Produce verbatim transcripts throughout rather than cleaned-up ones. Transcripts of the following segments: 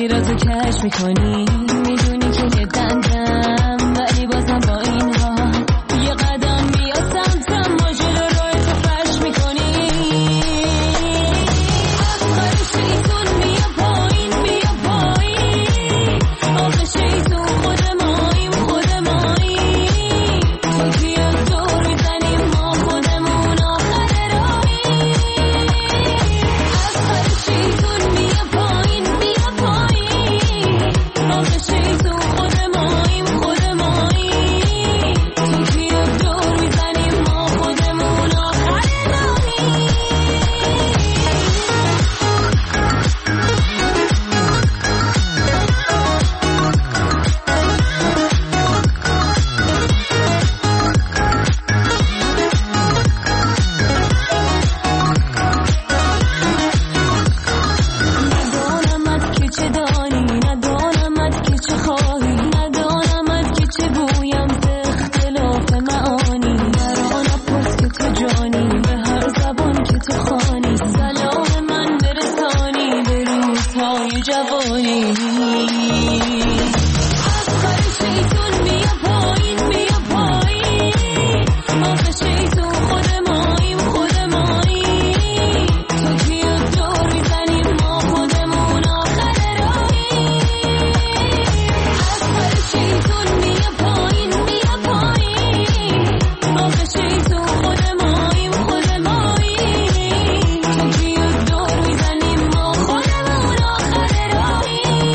رازو کش میکنی، میدونی که یه دندم ولی بازم با این ها یه قدم بیا سمتم، ما جلو روی تو فش میکنی. افکار شیطون بیا پایین بیا پایین، آخه شیطون خود ماییم خود ماییم، تو بیا دور میزنیم ما خودمون آخر راهیم. افکار شیطون بیا پایین بیا پایین، آخه شیطون خود ماییم خود ماییم، تو بیا دور میزنیم ما خودمون آخر راهیم. ندانمت که چه دانی، ندانمت که چه خواهی، ندانمت که چه گویم ز اختلاف معانی. مرا نپرس که تو جانی، به هر زبان که تو خوانی، سلام من برسانی به روزهای جوانی. افکار شیطون بیا پایین بیا پایین، آخه شیطون خود ماییم خود ماییم، تو بیا دور میزنیم ما خودمون آخر راهیم. افکار شیطون بیا پایین بیا پایین، آخه شیطون خود ماییم خود ماییم، تو بیا دور میزنیم ما خودمون آخر راهیم.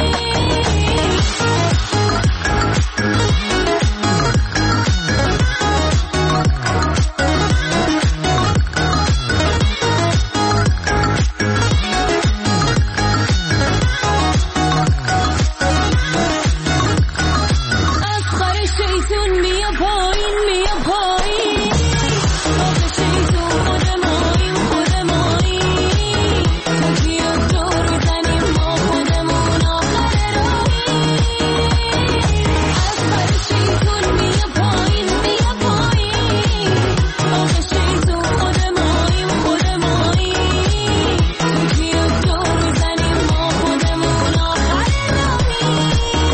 افکار شیطون بیا پایین بیا پایین، آخه شیطون خود ماییم خود ماییم، تو بیا دور میزنیم ما خودمون آخر راهیم. افکار شیطون بیا پایین بیا پایین، آخه شیطون خود ماییم خود ماییم، تو بیا دور میزنیم ما خودمون آخر راهیم.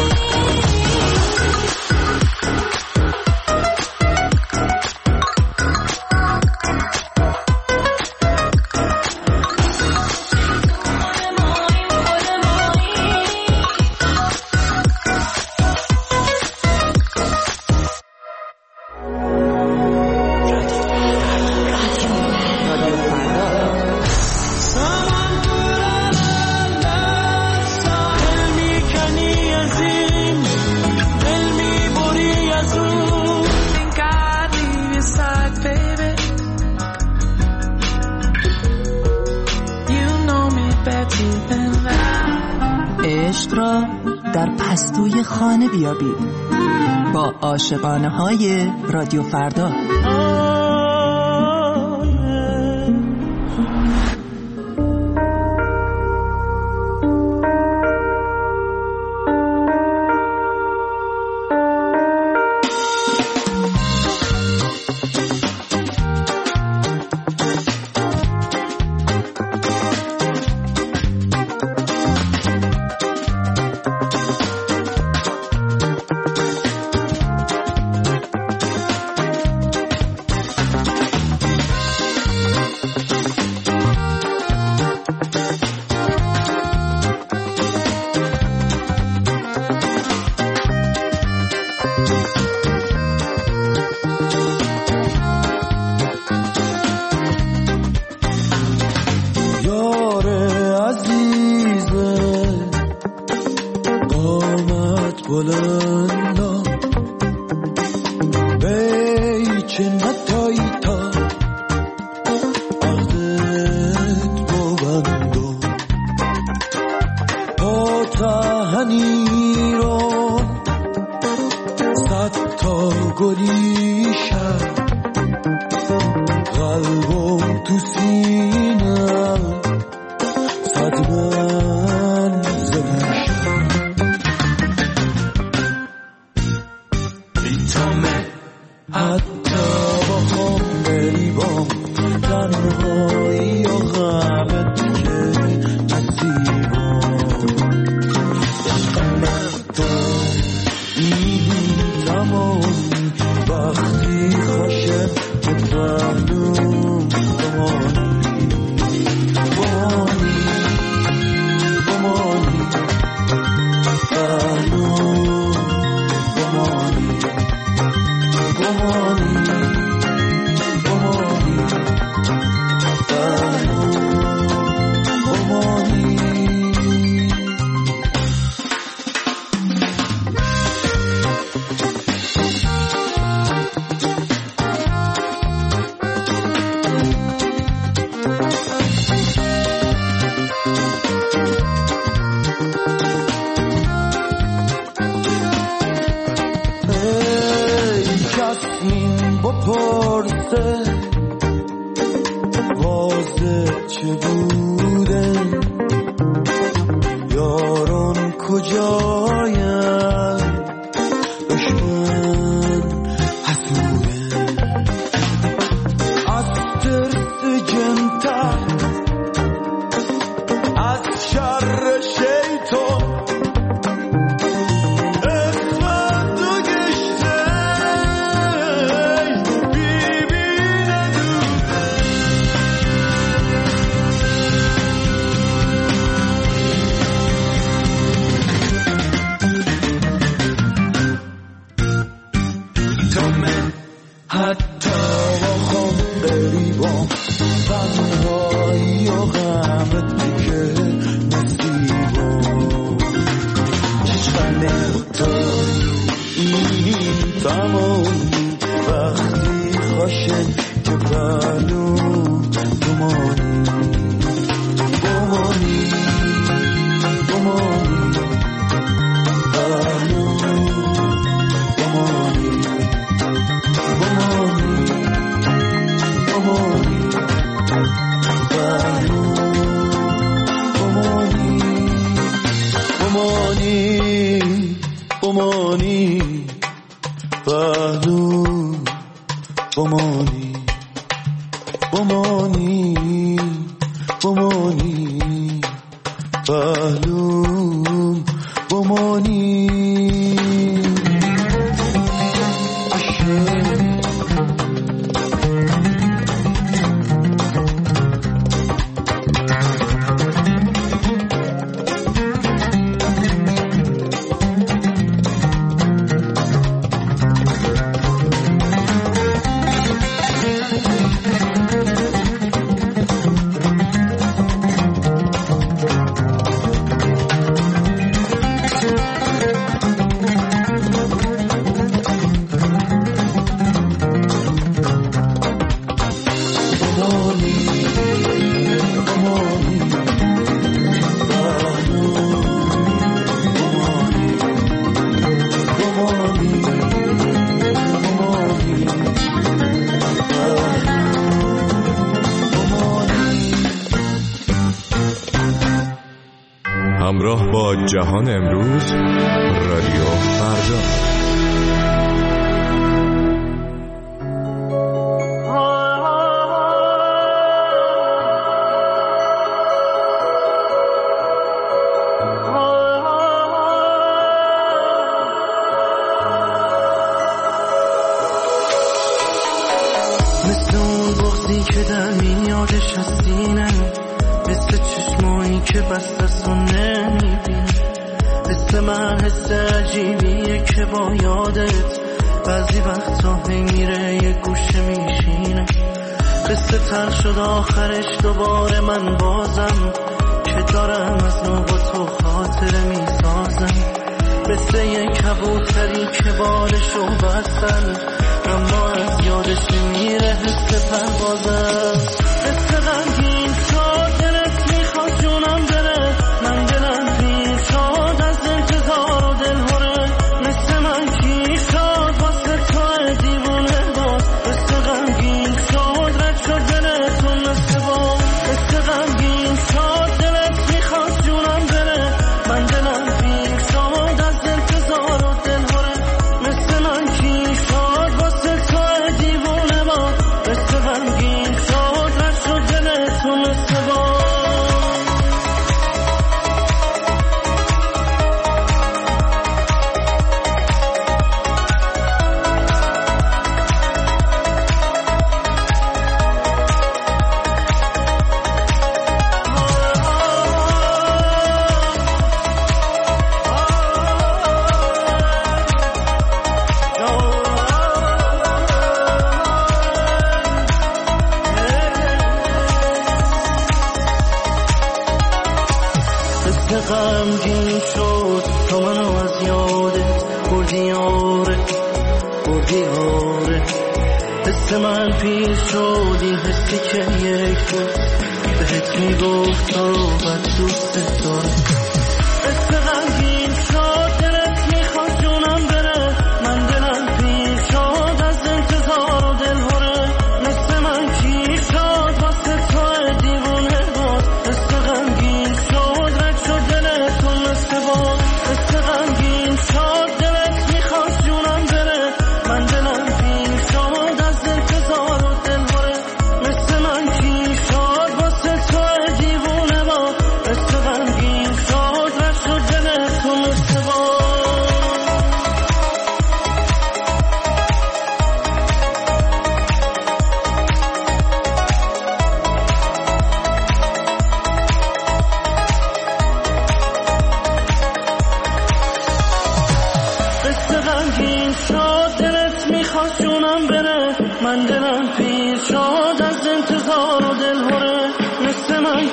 عشق را در پستوی خانه بیابید با عاشقانه های رادیو فردا. تنهایی و غمت که نصیبم قصه واضح چه بوده یاران کجایم دشمن حسوده از ترس جنتر از شر شیطان همراه با جهان امروز رادیو فردا. مثل اون بغضی که در میادش از سینه، مثل چشمایی که بست است و نمیبینی، مثل من حس عجیبیه که با یادت بعضی وقتا هی میره یه گوشه میشینه. قصه تر شد آخرش دوباره من بازم که دارم از نو با تو خاطره میسازم، مثل یه کبوتری که بالشو بستن اما از یادش نمیره حس پروازم. مثل غمگین تا دلت میخواد جونم بره، من دلم پیر شد از انتظار و دلهوره، مثل من کی شد واسه تو دیوونه باز، مثل غمگین شد رد شد دلتون مثل باز، مثل غمگین شد دلت میخواد جونم بره، من دلم پیر شد از انتظار و دلهوره، مثل من کی شد واسه تو دیوونه باز، مثل غمگین شد رد شد دلتون مثل باز. غمگین شد تا منو از یادت بردی آره بردی آره، حس من پیر شد این حسی که یک روز بهت میگفت تو رو بد دوست دارم. حس غمگین شد دلت میخواد جونم بره، من دلم پیر شد از انتظار و دلهوره،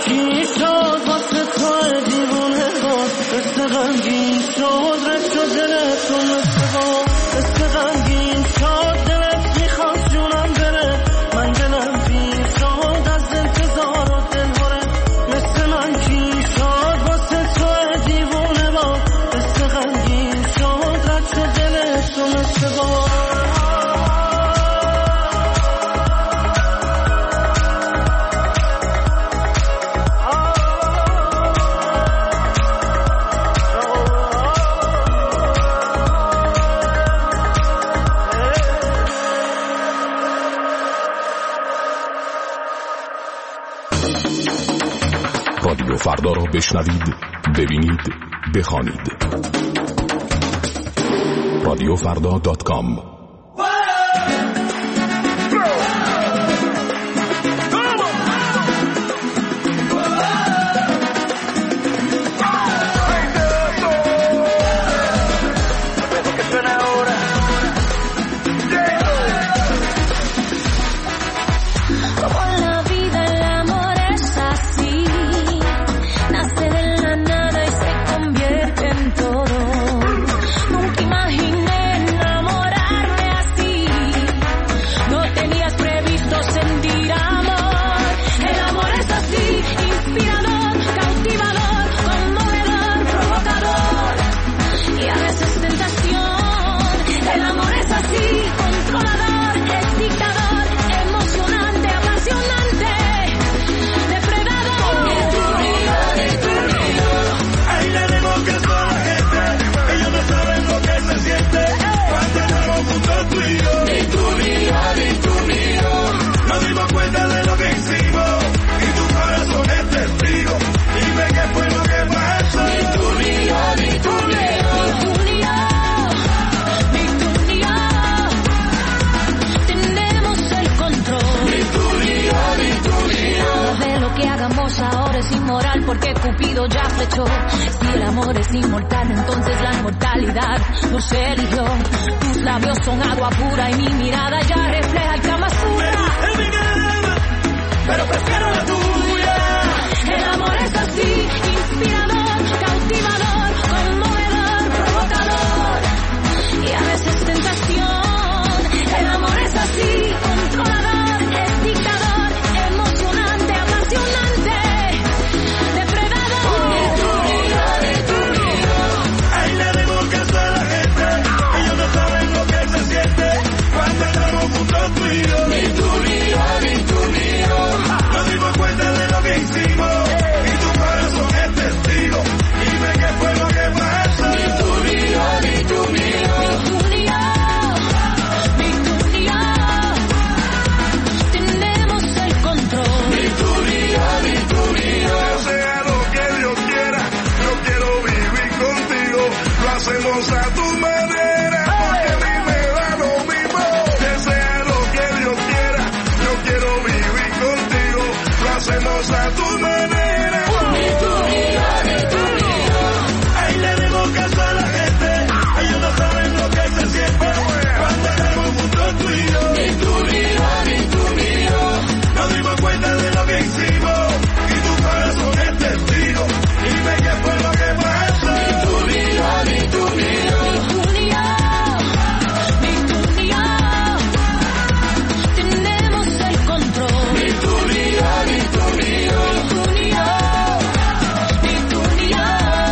کی شد واسه تو دیوونه باز مثل غمگین شد رد شد دلت تو مثل باز مثل غمگین شد دلت میخواد جونم بره من دلم بیر شد از انتظار و دلهوره مثل من کی شد واسه تو دیوونه باز مثل غمگین شد رد شد دلت تو مثل باز رادیو فردا را بشنوید، ببینید، بخوانید. رادیو فردا دات کام. Porque Cupido ya flechó. Si el amor es inmortal, entonces la inmortalidad nos eligió. Tus labios son agua pura y mi mirada ya refleja el Kama Sutra. Pero prefiero la tuya. El amor es así, inspirador, cautivador, conmovedor, provocador y a veces tentación. El amor es así, controlador, es dictador, emocionante, apasionante. Hacemos a tu manera, porque a mí me da lo mismo. Que sea lo que Dios quiera, yo quiero vivir contigo. Lo hacemos a tu manera. Ni tú ni yo, ni tú ni yo. Ahí le digo caso a la gente, ellos no saben lo que se siente cuando estamos juntos tú y yo. Ni tú ni yo, ni tú ni yo. Nos dimos cuenta de lo que hicimos y tu corazón es testigo. Dime qué fue lo que pasó. Ni tú ni yo, ni tú ni yo. Ni tú ni yo, ni tú ni yo. Tenemos el control. Ni tú ni yo, ni tú ni yo. Ni tú ni yo, ni tú ni yo.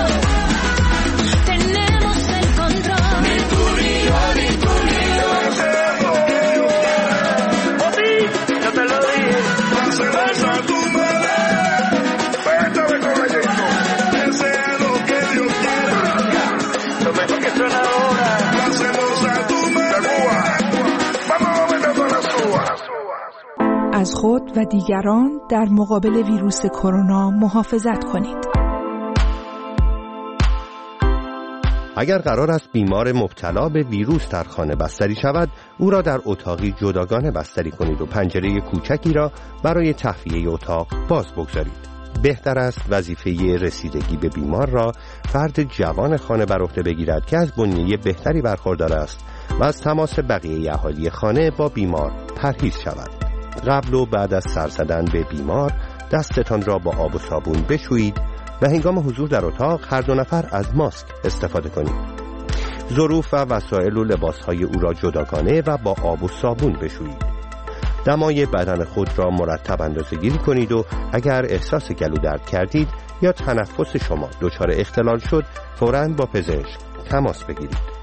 Tenemos el control. Ni tú ni yo, ni tú ni yo. Sea lo que Dios quiera. Por ti, yo te lo dije. Hacemos a tu manera. Cuéntame con el disco. Que sea lo que Dios quiera. Lo mejor que suena ahora. Lo hacemos a tu manera. Vamos a meter con las uvas. از خود و دیگران در مقابل ویروس کرونا محافظت کنید. اگر قرار است بیمار مبتلا به ویروس در خانه بستری شود، او را در اتاقی جداگانه بستری کنید و پنجره کوچکی را برای تهویه اتاق باز بگذارید. بهتر است وظیفه رسیدگی به بیمار را فرد جوان خانه بر عهده بگیرد که از بنیه بهتری برخوردار است و از تماس بقیه اهالی خانه با بیمار پرهیز شود. قبل و بعد از سر زدن به بیمار دستتان را با آب و صابون بشویید و هنگام حضور در اتاق هر دو نفر از ماسک استفاده کنید. ظروف و وسایل و لباسهای او را جداگانه و با آب و صابون بشویید. دمای بدن خود را مرتب اندازه‌گیری کنید و اگر احساس گلو درد کردید یا تنفس شما دچار اختلال شد فوراً با پزشک تماس بگیرید.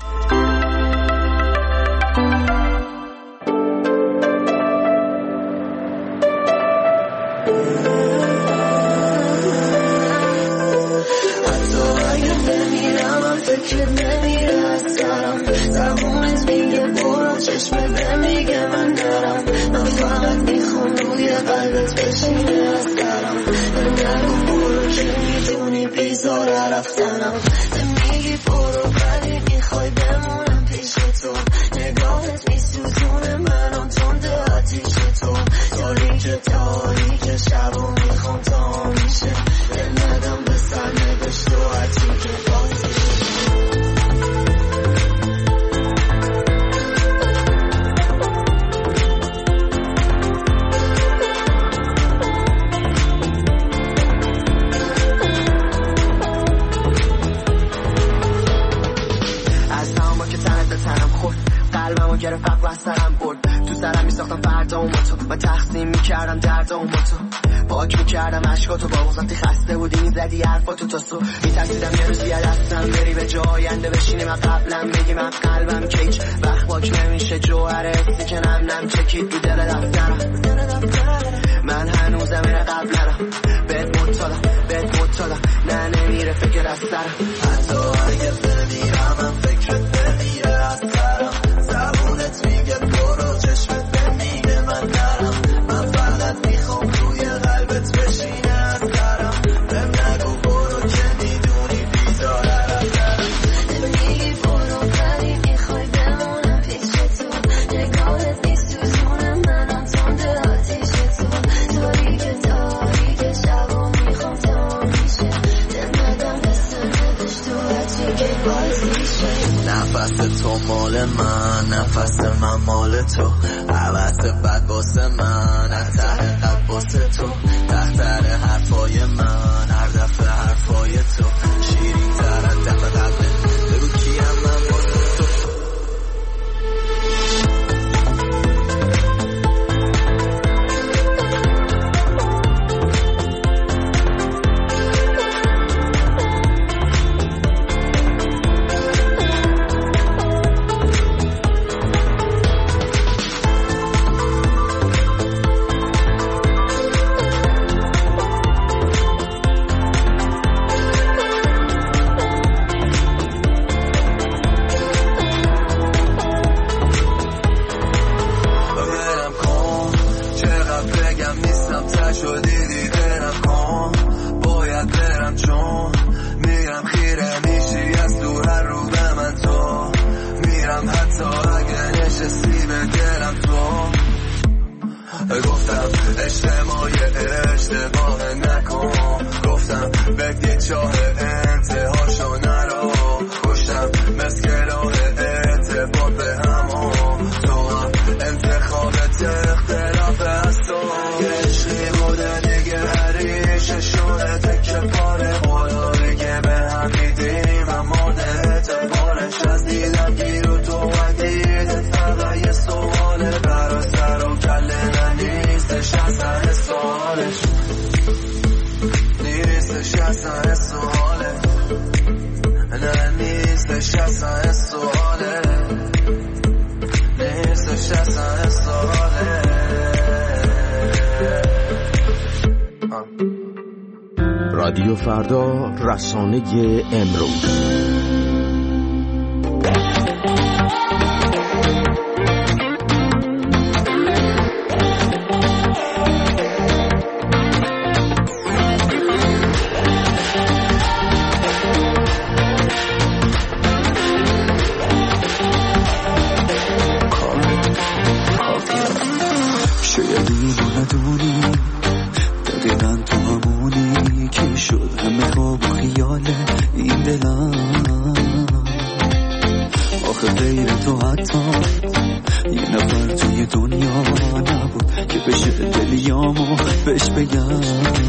نفس تو مال من، نفس من مال تو، عوض بد واسه من، از ته قلب واسه تو، تحتر حرفای من، هر دفعه حرفای تو شیرین تر از دفعه قبله، بگو کیم من واسه تو. رادیو فردا، رسانه امروز. آخه غیر تو حتی یه نفر توی دنیا نبود که بشه دلیامو بهش بگم.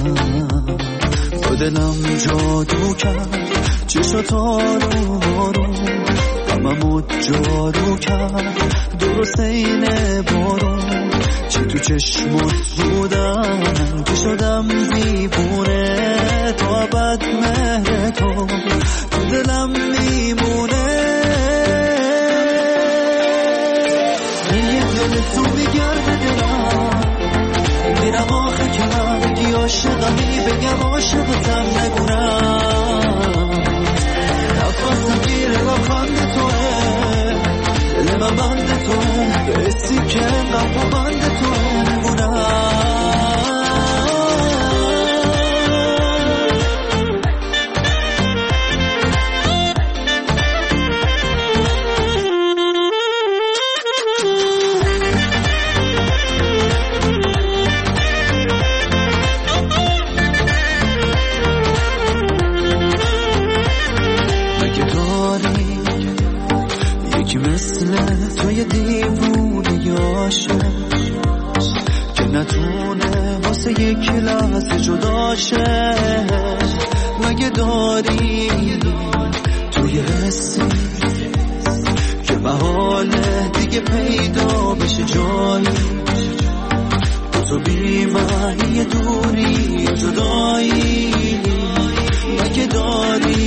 با دلم جادو کرد چشات آروم آروم، غممو جارو کرد درست اینه بارون. چی تو چشمت بودم که شدم دیوونه، تا ابد مهر تو تو دلم میمونه. یه دل تو میگرده دلم، میرم آخه که من بگی عاشقمی، بگم عاشقتم نگونم. نفسم گیره لبخند توه، دل من بند توه، به حسی که انقدر بند توه نگونم. توی دیوونه یاشه که نتونه واسه یک لحظه جداشه. مگه داری توی حسی که محاله دیگه پیدا بشه جایی، تو بی معنی دوری جدایی. مگه داری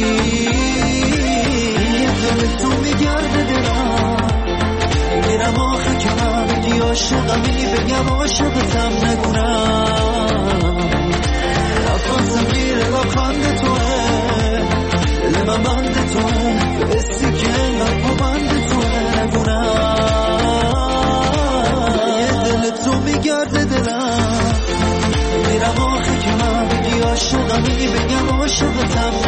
یه دل تو میگرده دلم، میرم آخه که من بگی عاشقمی، بگم عاشقتم نگونم. نفسم گیره لبخند توه، دل من بند توه، به حسی که انقدر بند توه نگونم. یه دل تو میگرده دلم، میرم آخه که من بگی عاشقمی، بگم عاشقتم